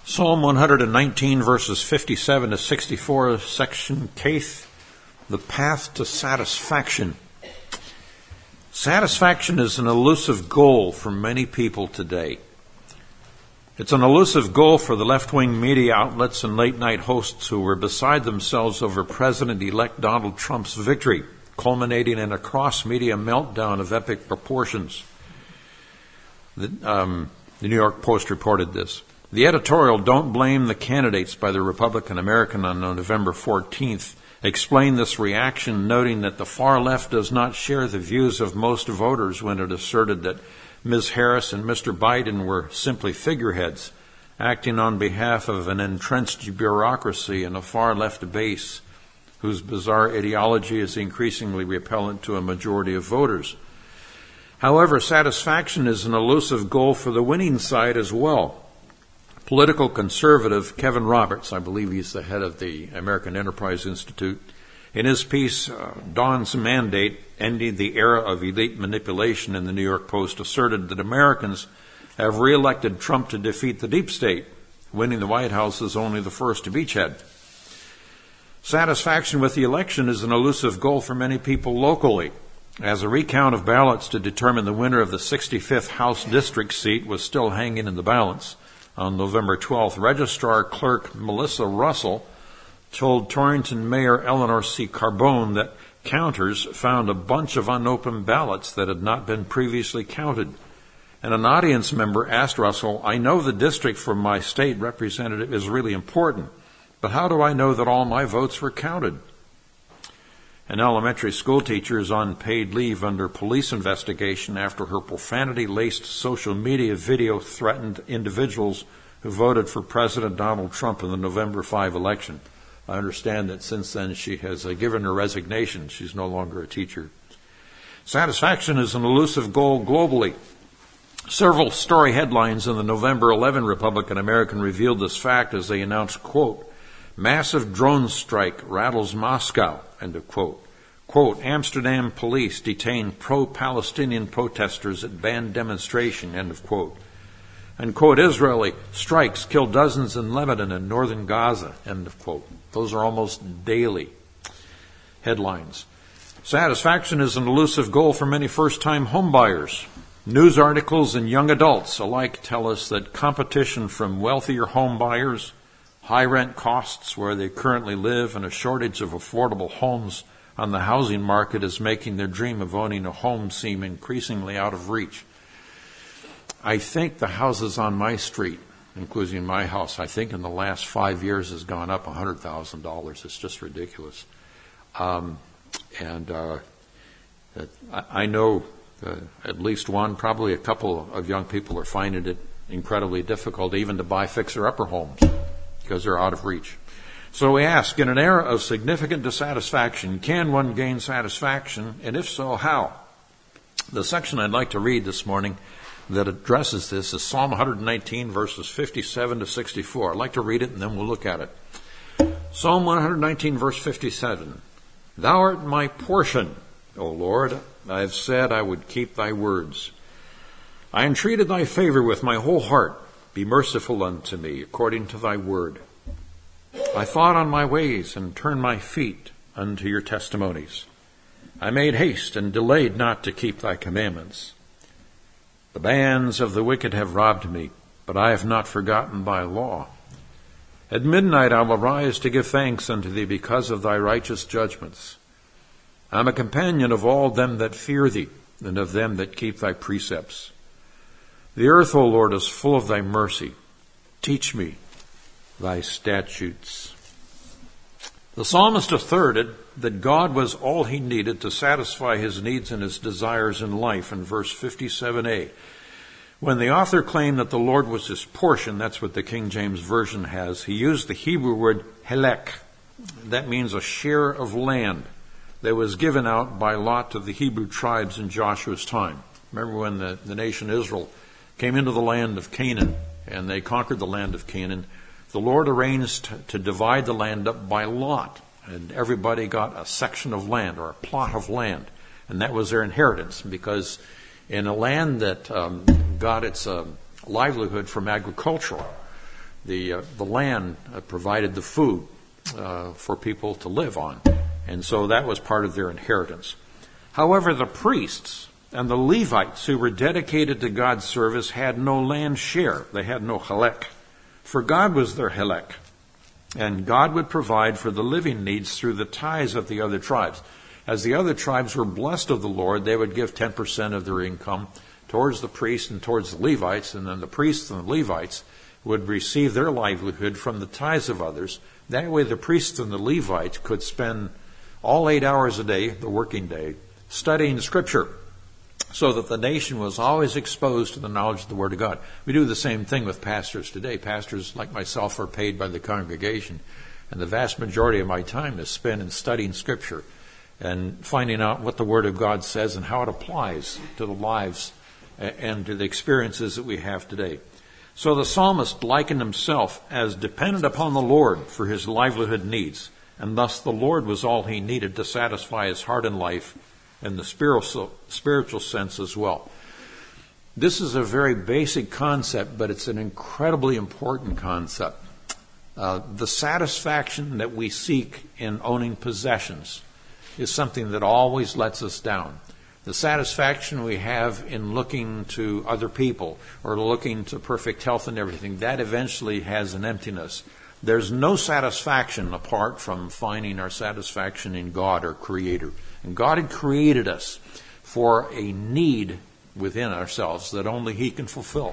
Psalm 119, verses 57 to 64, section Kaith, the path to satisfaction. Satisfaction is an elusive goal for many people today. It's an elusive goal for the left-wing media outlets and late-night hosts who were beside themselves over President-elect Donald Trump's victory, culminating in a cross-media meltdown of epic proportions. The New York Post reported this. The editorial, "Don't Blame the Candidates" by the Republican American on November 14th, explained this reaction, noting that the far left does not share the views of most voters when it asserted that Ms. Harris and Mr. Biden were simply figureheads, acting on behalf of an entrenched bureaucracy and a far-left base whose bizarre ideology is increasingly repellent to a majority of voters. However, satisfaction is an elusive goal for the winning side as well. Political conservative Kevin Roberts, I believe he's the head of the American Enterprise Institute, in his piece, Dawn's Mandate, Ending the Era of Elite Manipulation in the New York Post, asserted that Americans have reelected Trump to defeat the deep state. Winning the White House is only the first beachhead. Satisfaction with the election is an elusive goal for many people locally. As a recount of ballots to determine the winner of the 65th House District seat was still hanging in the balance, on November 12th, Registrar Clerk Melissa Russell told Torrington Mayor Eleanor C. Carbone that counters found a bunch of unopened ballots that had not been previously counted. And an audience member asked Russell, "I know the district for my state representative is really important, but how do I know that all my votes were counted?" An elementary school teacher is on paid leave under police investigation after her profanity-laced social media video threatened individuals who voted for President Donald Trump in the November 5 election. I understand that since then she has given her resignation. She's no longer a teacher. Satisfaction is an elusive goal globally. Several story headlines in the November 11 Republican American revealed this fact as they announced, quote, "Massive drone strike rattles Moscow," end of quote. Quote, "Amsterdam police detain pro-Palestinian protesters at banned demonstration," end of quote. And quote, "Israeli strikes kill dozens in Lebanon and northern Gaza," end of quote. Those are almost daily headlines. Satisfaction is an elusive goal for many first-time homebuyers. News articles and young adults alike tell us that competition from wealthier home buyers, high rent costs where they currently live, and a shortage of affordable homes on the housing market is making their dream of owning a home seem increasingly out of reach. I think the houses on my street, including my house, I think in the last 5 years has gone up $100,000. It's just ridiculous. I know at least one, probably a couple of young people are finding it incredibly difficult even to buy fixer-upper homes, because they're out of reach. So we ask, in an era of significant dissatisfaction, can one gain satisfaction, and if so, how? The section I'd like to read this morning that addresses this is Psalm 119, verses 57 to 64. I'd like to read it, and then we'll look at it. Psalm 119, verse 57. "Thou art my portion, O Lord. I have said I would keep thy words. I entreated thy favor with my whole heart. Be merciful unto me, according to thy word. I thought on my ways, and turned my feet unto your testimonies. I made haste, and delayed not to keep thy commandments. The bands of the wicked have robbed me, but I have not forgotten thy law. At midnight I will rise to give thanks unto thee because of thy righteous judgments. I am a companion of all them that fear thee, and of them that keep thy precepts. The earth, O Lord, is full of thy mercy. Teach me thy statutes." The psalmist asserted that God was all he needed to satisfy his needs and his desires in life in verse 57a. When the author claimed that the Lord was his portion, that's what the King James Version has, he used the Hebrew word helek. That means a share of land that was given out by lot to the Hebrew tribes in Joshua's time. Remember when the nation Israel came into the land of Canaan and they conquered the land of Canaan, the Lord arranged to divide the land up by lot, and everybody got a section of land or a plot of land, and that was their inheritance, because in a land that got its livelihood from agriculture, The land provided the food for people to live on. And so that was part of their inheritance. However, the priests and the Levites who were dedicated to God's service had no land share. They had no helek. For God was their helek. And God would provide for the living needs through the tithes of the other tribes. As the other tribes were blessed of the Lord, they would give 10% of their income towards the priests and towards the Levites, and then the priests and the Levites would receive their livelihood from the tithes of others. That way the priests and the Levites could spend all 8 hours a day, the working day, studying Scripture, so that the nation was always exposed to the knowledge of the Word of God. We do the same thing with pastors today. Pastors like myself are paid by the congregation, and the vast majority of my time is spent in studying Scripture and finding out what the Word of God says and how it applies to the lives and to the experiences that we have today. So the psalmist likened himself as dependent upon the Lord for his livelihood needs, and thus the Lord was all he needed to satisfy his heart and life in the spiritual sense as well. This is a very basic concept, but it's an incredibly important concept. The satisfaction that we seek in owning possessions is something that always lets us down. The satisfaction we have in looking to other people or looking to perfect health and everything, that eventually has an emptiness. There's no satisfaction apart from finding our satisfaction in God, our Creator. And God had created us for a need within ourselves that only He can fulfill.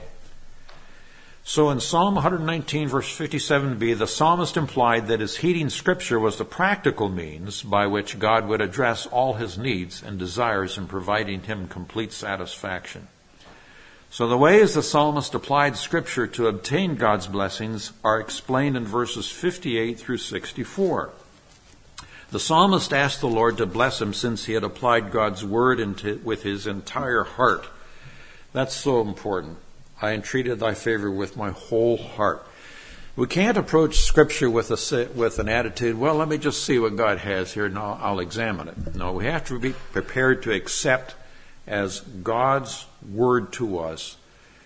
So in Psalm 119, verse 57b, the psalmist implied that his heeding Scripture was the practical means by which God would address all his needs and desires in providing him complete satisfaction. So the ways the psalmist applied Scripture to obtain God's blessings are explained in verses 58 through 64. The psalmist asked the Lord to bless him since he had applied God's word with his entire heart. That's so important. I entreated thy favor with my whole heart. We can't approach Scripture with an attitude, well, let me just see what God has here and I'll examine it. No, we have to be prepared to accept as God's word to us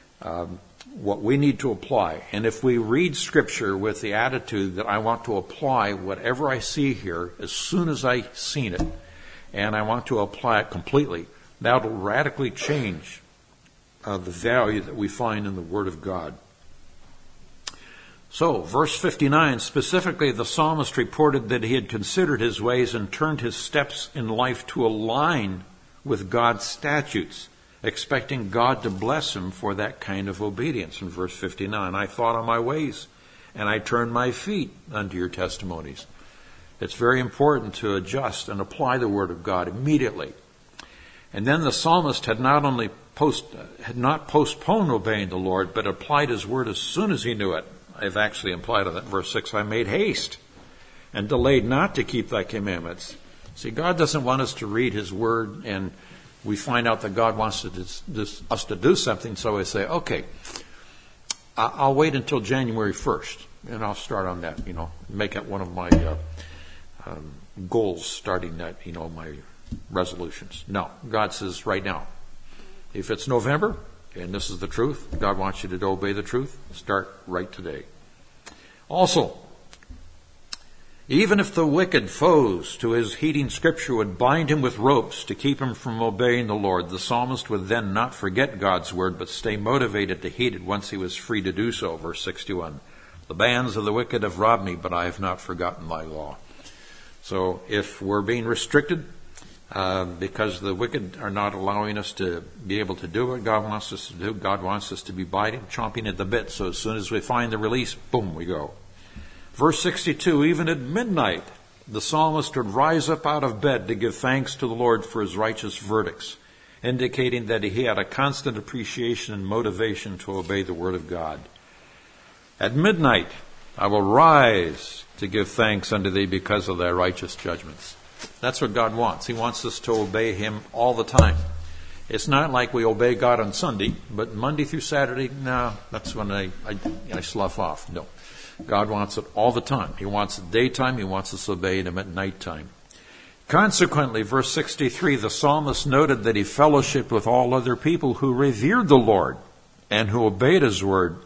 what we need to apply. And if we read Scripture with the attitude that I want to apply whatever I see here as soon as I've seen it, and I want to apply it completely, that will radically change the value that we find in the Word of God. So, verse 59, specifically the psalmist reported that he had considered his ways and turned his steps in life to align with God's statutes, expecting God to bless him for that kind of obedience. In verse 59, I thought on my ways, and I turned my feet unto your testimonies. It's very important to adjust and apply the Word of God immediately. And then the psalmist had not postponed obeying the Lord, but applied his word as soon as he knew it. I've actually implied on that in verse 6, I made haste and delayed not to keep thy commandments. See, God doesn't want us to read his word and we find out that God wants us to do something, so we say, okay, I'll wait until January 1st, and I'll start on that, make it one of my goals, starting that, my resolutions. No, God says right now, if it's November, and this is the truth, God wants you to obey the truth, start right today. Also, even if the wicked foes to his heeding Scripture would bind him with ropes to keep him from obeying the Lord, the psalmist would then not forget God's word, but stay motivated to heed it once he was free to do so. Verse 61, the bands of the wicked have robbed me, but I have not forgotten thy law. So if we're being restricted, because the wicked are not allowing us to be able to do what God wants us to do, God wants us to be chomping at the bit. So as soon as we find the release, boom, we go. Verse 62, even at midnight, the psalmist would rise up out of bed to give thanks to the Lord for his righteous verdicts, indicating that he had a constant appreciation and motivation to obey the word of God. At midnight, I will rise to give thanks unto thee because of thy righteous judgments. That's what God wants. He wants us to obey him all the time. It's not like we obey God on Sunday, but Monday through Saturday, no, that's when I slough off. No. God wants it all the time. He wants it daytime. He wants us to obey him at nighttime. Consequently, verse 63, the psalmist noted that he fellowshiped with all other people who revered the Lord and who obeyed his word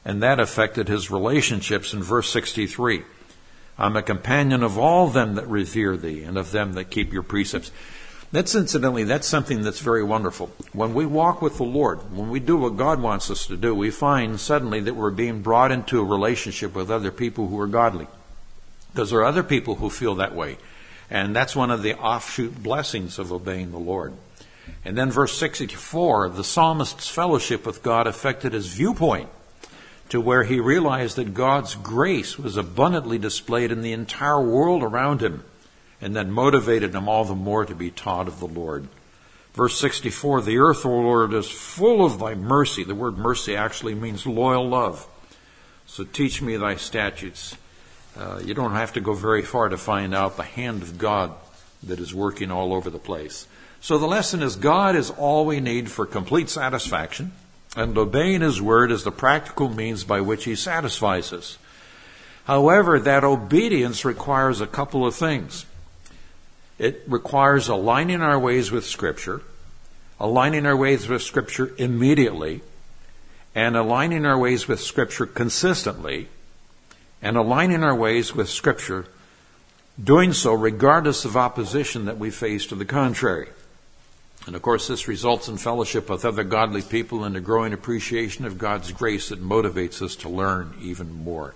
And that affected his relationships in verse 63. I'm a companion of all them that revere thee, and of them that keep your precepts. That's something that's very wonderful. When we walk with the Lord, when we do what God wants us to do, we find suddenly that we're being brought into a relationship with other people who are godly. Because there are other people who feel that way. And that's one of the offshoot blessings of obeying the Lord. And then verse 64, the psalmist's fellowship with God affected his viewpoint to where he realized that God's grace was abundantly displayed in the entire world around him, and that motivated him all the more to be taught of the Lord. Verse 64, the earth, O Lord, is full of thy mercy. The word mercy actually means loyal love. So teach me thy statutes. You don't have to go very far to find out the hand of God that is working all over the place. So the lesson is God is all we need for complete satisfaction, and obeying his word is the practical means by which he satisfies us. However, that obedience requires a couple of things. It requires aligning our ways with Scripture, aligning our ways with Scripture immediately, and aligning our ways with Scripture consistently, and aligning our ways with Scripture, doing so regardless of opposition that we face to the contrary. And of course, this results in fellowship with other godly people and a growing appreciation of God's grace that motivates us to learn even more.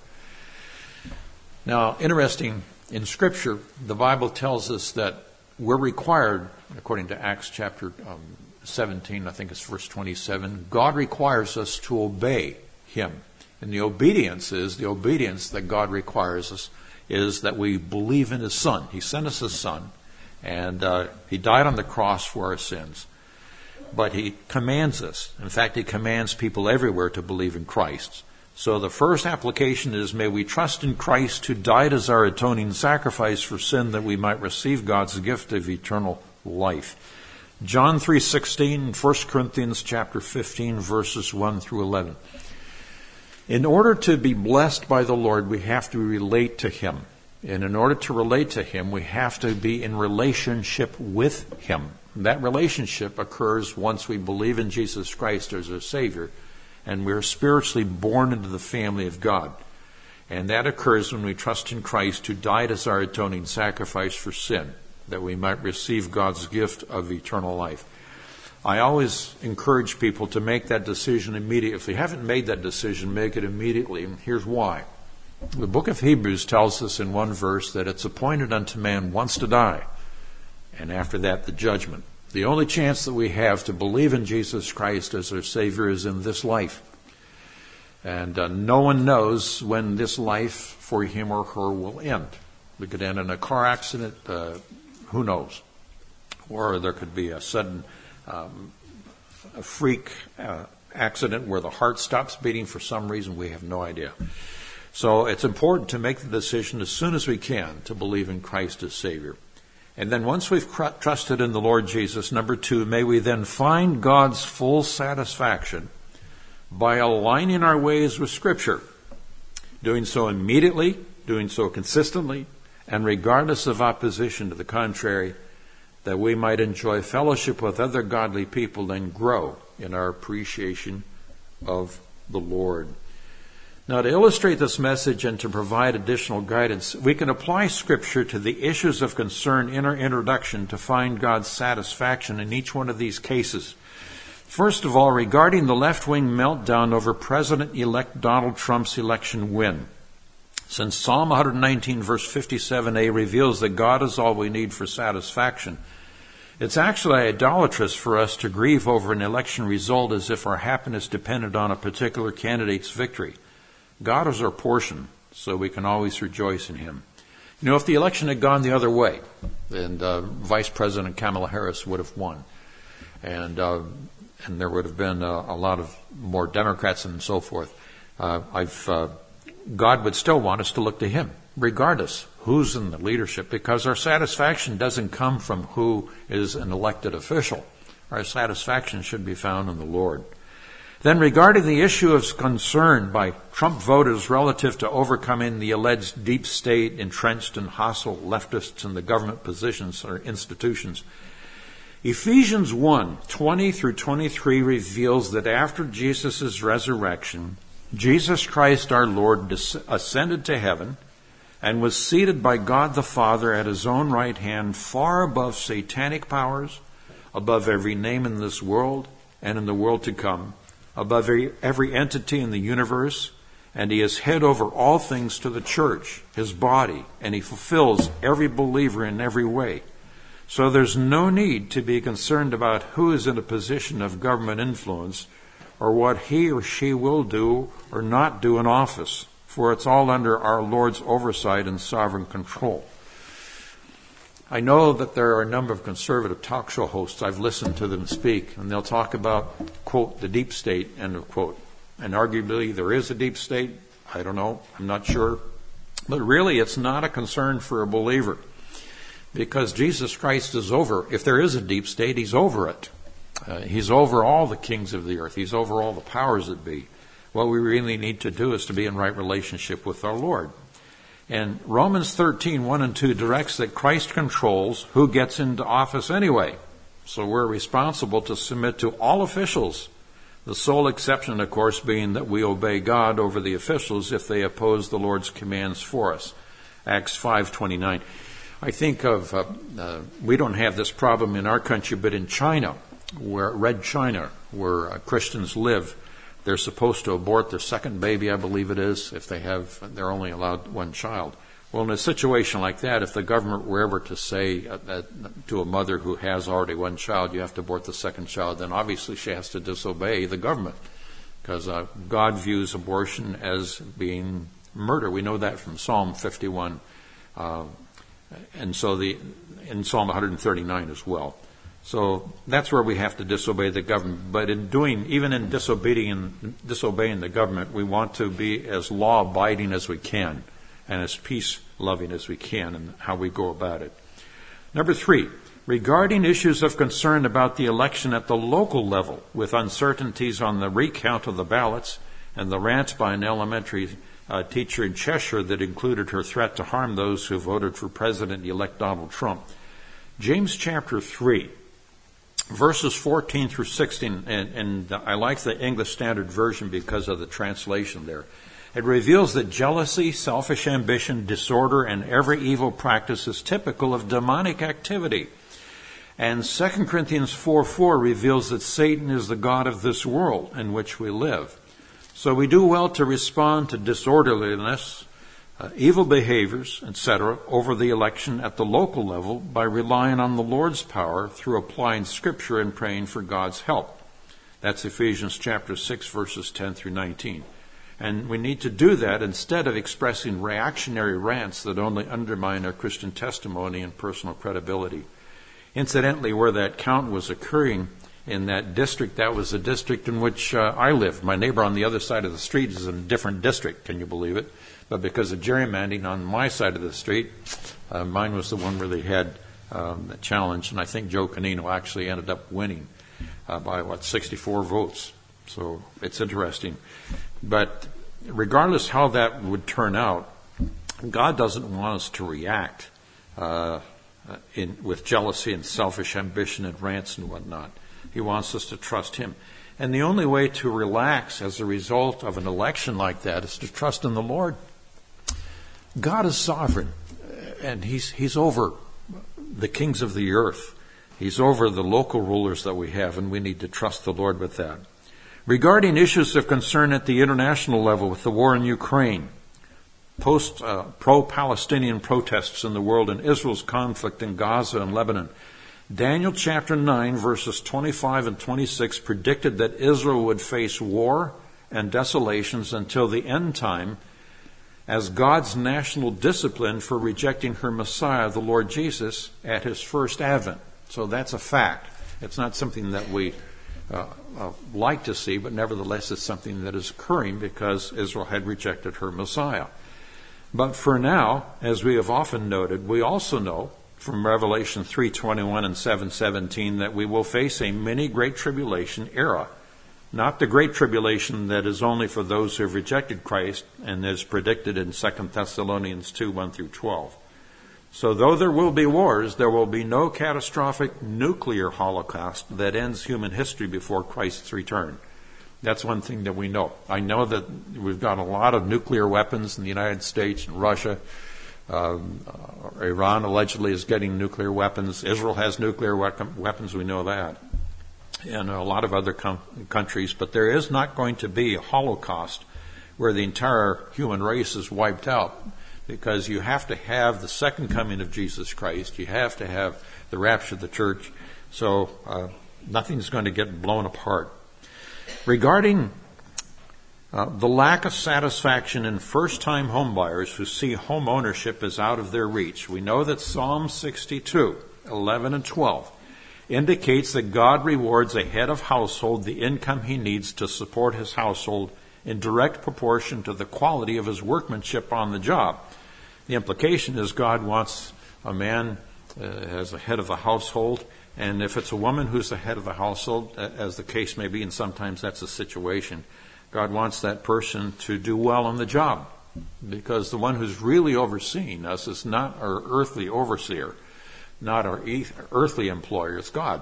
Now, interesting, in Scripture, the Bible tells us that we're required, according to Acts chapter 17, I think it's verse 27, God requires us to obey him. And the obedience that God requires us is that we believe in his Son. He sent us his Son, and he died on the cross for our sins. But he commands us. In fact, he commands people everywhere to believe in Christ. So the first application is, may we trust in Christ who died as our atoning sacrifice for sin, that we might receive God's gift of eternal life. John 3:16, 1 Corinthians chapter 15, verses 1 through 11. In order to be blessed by the Lord, we have to relate to him. And in order to relate to him, we have to be in relationship with him. That relationship occurs once we believe in Jesus Christ as our Savior, and we're spiritually born into the family of God. And that occurs when we trust in Christ who died as our atoning sacrifice for sin, that we might receive God's gift of eternal life. I always encourage people to make that decision immediately. If you haven't made that decision, make it immediately. And here's why. The book of Hebrews tells us in one verse that it's appointed unto man once to die, and after that the judgment. The only chance that we have to believe in Jesus Christ as our Savior is in this life. And no one knows when this life for him or her will end. We could end in a car accident, who knows? Or there could be a sudden freak accident where the heart stops beating for some reason. We have no idea. So it's important to make the decision as soon as we can to believe in Christ as Savior. And then once we've trusted in the Lord Jesus, number 2, may we then find God's full satisfaction by aligning our ways with Scripture, doing so immediately, doing so consistently, and regardless of opposition to the contrary, that we might enjoy fellowship with other godly people and grow in our appreciation of the Lord. Now, to illustrate this message and to provide additional guidance, we can apply Scripture to the issues of concern in our introduction to find God's satisfaction in each one of these cases. First of all, regarding the left-wing meltdown over President-elect Donald Trump's election win. Since Psalm 119, verse 57a reveals that God is all we need for satisfaction, it's actually idolatrous for us to grieve over an election result as if our happiness depended on a particular candidate's victory. God is our portion, so we can always rejoice in him. You know, if the election had gone the other way, and Vice President Kamala Harris would have won, and there would have been a lot of more Democrats and so forth, God would still want us to look to him, regardless who's in the leadership, because our satisfaction doesn't come from who is an elected official. Our satisfaction should be found in the Lord. Then regarding the issue of concern by Trump voters relative to overcoming the alleged deep state, entrenched and hostile leftists in the government positions or institutions, Ephesians 1, 20 through 23 reveals that after Jesus' resurrection, Jesus Christ our Lord ascended to heaven and was seated by God the Father at his own right hand, far above satanic powers, above every name in this world and in the world to come, above every entity in the universe, and he is head over all things to the church, his body, and he fulfills every believer in every way. So there's no need to be concerned about who is in a position of government influence or what he or she will do or not do in office, for it's all under our Lord's oversight and sovereign control. I know that there are a number of conservative talk show hosts. I've listened to them speak, and they'll talk about, quote, the deep state, end of quote. And arguably there is a deep state. I don't know. I'm not sure. But really, it's not a concern for a believer, because Jesus Christ is over. If there is a deep state, he's over it. He's over all the kings of the earth. He's over all the powers that be. What we really need to do is to be in right relationship with our Lord. And Romans 13, 1 and 2 directs that Christ controls who gets into office anyway. So we're responsible to submit to all officials. The sole exception, of course, being that we obey God over the officials if they oppose the Lord's commands for us. Acts 5:29. I think of, we don't have this problem in our country, but in China, Red China, where Christians live, they're supposed to abort their second baby, I believe it is, if they're only allowed one child. Well, in a situation like that, if the government were ever to say to a mother who has already one child, you have to abort the second child, then obviously she has to disobey the government, because God views abortion as being murder. We know that from Psalm 51, and so in Psalm 139 as well. So that's where we have to disobey the government. But even in disobeying the government, we want to be as law-abiding as we can and as peace-loving as we can in how we go about it. Number 3, regarding issues of concern about the election at the local level, with uncertainties on the recount of the ballots and the rant by an elementary teacher in Cheshire that included her threat to harm those who voted for President-elect Donald Trump. James chapter 3. Verses 14 through 16, and I like the English Standard Version because of the translation there. It reveals that jealousy, selfish ambition, disorder, and every evil practice is typical of demonic activity. And 2 Corinthians 4:4 reveals that Satan is the god of this world in which we live. So we do well to respond to disorderliness, evil behaviors, etc., over the election at the local level by relying on the Lord's power through applying Scripture and praying for God's help. That's Ephesians chapter 6, verses 10 through 19. And we need to do that instead of expressing reactionary rants that only undermine our Christian testimony and personal credibility. Incidentally, where that count was occurring in that district, that was the district in which I live. My neighbor on the other side of the street is in a different district, can you believe it? But because of gerrymandering on my side of the street, mine was the one where they had the challenge, and I think Joe Canino actually ended up winning by 64 votes. So it's interesting. But regardless how that would turn out, God doesn't want us to react with jealousy and selfish ambition and rants and whatnot. He wants us to trust Him. And the only way to relax as a result of an election like that is to trust in the Lord. God is sovereign, and He's over the kings of the earth. He's over the local rulers that we have, and we need to trust the Lord with that. Regarding issues of concern at the international level with the war in Ukraine, pro-Palestinian protests in the world, and Israel's conflict in Gaza and Lebanon, Daniel chapter 9, verses 25 and 26 predicted that Israel would face war and desolations until the end time as God's national discipline for rejecting her Messiah, the Lord Jesus, at His first advent. So that's a fact. It's not something that we like to see, but nevertheless it's something that is occurring because Israel had rejected her Messiah. But for now, as we have often noted, we also know from Revelation 3:21 and 7:17 that we will face a mini great tribulation era. Not the great tribulation that is only for those who have rejected Christ and is predicted in 2 Thessalonians 2:1 through 12. So though there will be wars, there will be no catastrophic nuclear holocaust that ends human history before Christ's return. That's one thing that we know. I know that we've got a lot of nuclear weapons in the United States and Russia. Iran allegedly is getting nuclear weapons. Israel has nuclear weapons, we know that. And a lot of other countries. But there is not going to be a Holocaust where the entire human race is wiped out, because you have to have the second coming of Jesus Christ. You have to have the rapture of the church. So nothing's going to get blown apart. Regarding the lack of satisfaction in first-time homebuyers who see home ownership as out of their reach, we know that Psalm 62, 11 and 12, indicates that God rewards a head of household the income he needs to support his household in direct proportion to the quality of his workmanship on the job. The implication is God wants a man as a head of the household, and if it's a woman who's the head of the household, as the case may be, and sometimes that's the situation, God wants that person to do well on the job, because the one who's really overseeing us is not our earthly overseer, not our earthly employer, it's God.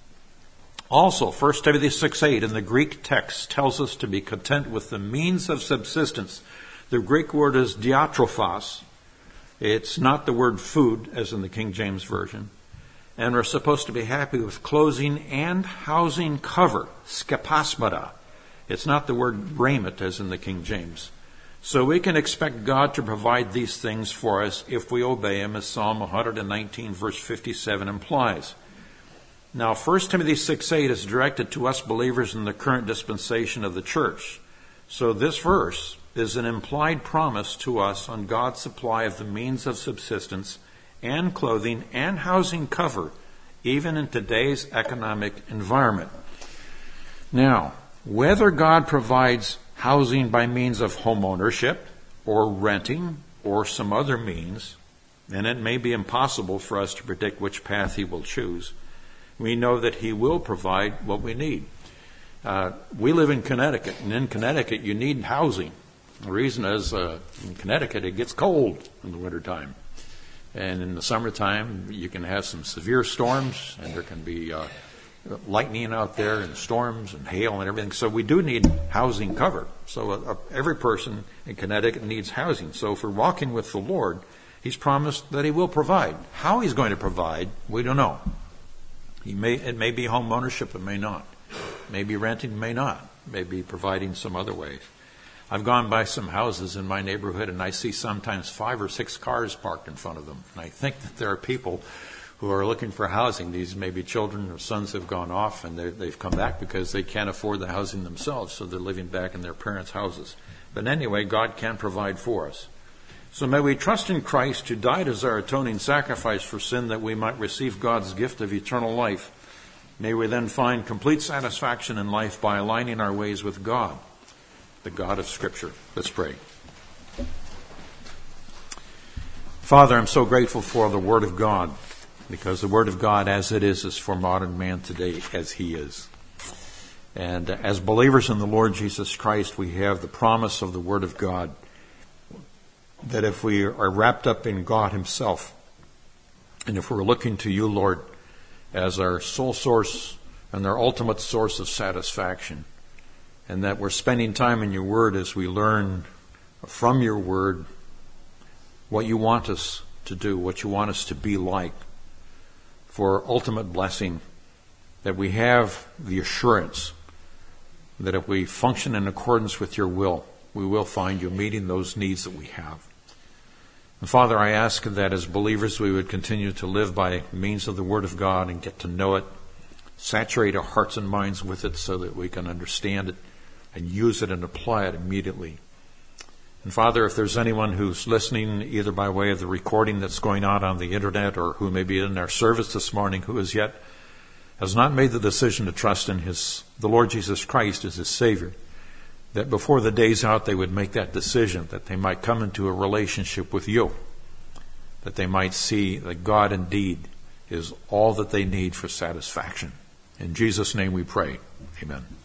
Also, 1 Timothy 6:8 in the Greek text tells us to be content with the means of subsistence. The Greek word is diatrophos. It's not the word food, as in the King James Version. And we're supposed to be happy with clothing and housing cover, skepasmata. It's not the word raiment, as in the King James. So we can expect God to provide these things for us if we obey him, as Psalm 119, verse 57 implies. Now, 1 Timothy 6:8 is directed to us believers in the current dispensation of the church. So this verse is an implied promise to us on God's supply of the means of subsistence and clothing and housing cover, even in today's economic environment. Now, whether God provides housing by means of home ownership or renting or some other means, and it may be impossible for us to predict which path he will choose, we know that he will provide what we need. We live in Connecticut, and in Connecticut you need housing. The reason is in Connecticut it gets cold in the wintertime. And in the summertime you can have some severe storms, and there can be lightning out there and storms and hail and everything. So we do need housing cover. So every person in Connecticut needs housing. So if we're walking with the Lord, he's promised that he will provide. How he's going to provide, we don't know. It may be home ownership, it may not. Maybe renting, may not. Maybe providing some other ways. I've gone by some houses in my neighborhood, and I see sometimes 5 or 6 cars parked in front of them. And I think that there are people who are looking for housing. These may be children or sons have gone off, and they've come back because they can't afford the housing themselves, so they're living back in their parents' houses. But anyway, God can provide for us. So may we trust in Christ, who died as our atoning sacrifice for sin, that we might receive God's gift of eternal life. May we then find complete satisfaction in life by aligning our ways with God, the God of Scripture. Let's pray. Father, I'm so grateful for the Word of God, because the Word of God as it is for modern man today as he is. And as believers in the Lord Jesus Christ, we have the promise of the Word of God, that if we are wrapped up in God himself, and if we're looking to you, Lord, as our sole source and our ultimate source of satisfaction, and that we're spending time in your Word as we learn from your Word what you want us to do, what you want us to be like, for ultimate blessing, that we have the assurance that if we function in accordance with your will, we will find you meeting those needs that we have. And Father, I ask that as believers we would continue to live by means of the Word of God and get to know it, saturate our hearts and minds with it so that we can understand it and use it and apply it immediately. And Father, if there's anyone who's listening either by way of the recording that's going on the internet, or who may be in our service this morning who as yet has not made the decision to trust in the Lord Jesus Christ as his Savior, that before the day's out they would make that decision, that they might come into a relationship with you, that they might see that God indeed is all that they need for satisfaction. In Jesus' name we pray. Amen.